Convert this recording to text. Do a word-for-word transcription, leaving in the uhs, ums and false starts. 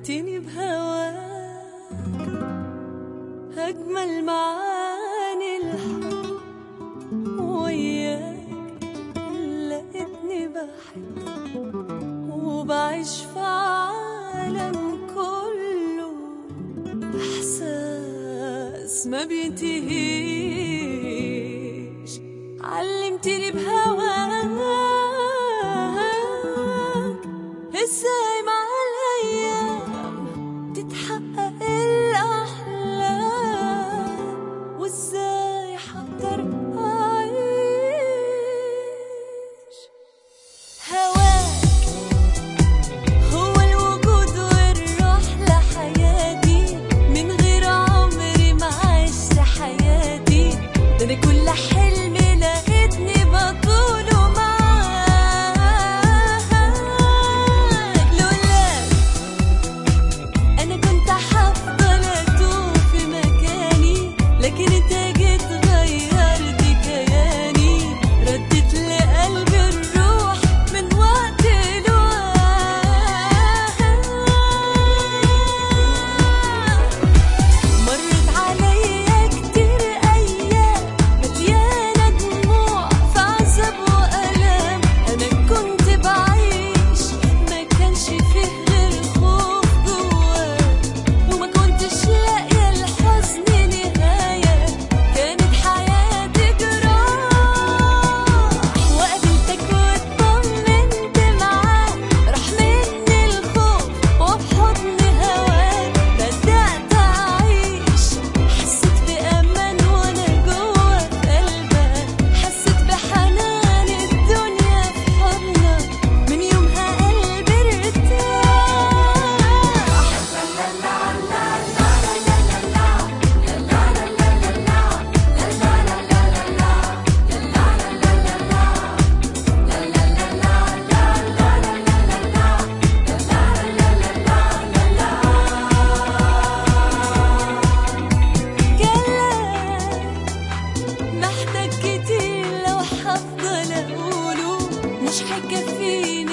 علمتني بهواك أجمل معاني الحب، وياك لقيتني بحب وبعيش في عالم كله إحساس ما بينتهيش. علمتني بهواك ازاي مع الأيام تتحقق الأحلام، وازاي حقدر أعيش. هواك هو الوجود والروح لحياتي، من غير عمري ما عشت حياتي. ده أنا كل حلم لقيتني بطوله معاك. لولاك أنا كنت هفضل أتوه في مكاني، لكن أنت جيت غيرت كياني. ردت لقلبي الروح من وقت لوقت. مرت عليا كتير أيام مليانة دموع في عذاب وألام. أنا كنت بعيش ما كانش فيه غير خوف جواك، وما كنتش لاقية الحزن نهاية. كانت حياتي جراح، وقابلتك واطمنت معاك. راح مني الخوف وفي حضن هواك بدأت أعيش. حسيت بأمان وأنا جوا في قلبك، حسيت بحنان الدنيا في حضنك. من يومها قلبي ارتاح. كلام محتاج كتير لو هفضل أقوله مش هيكفيني.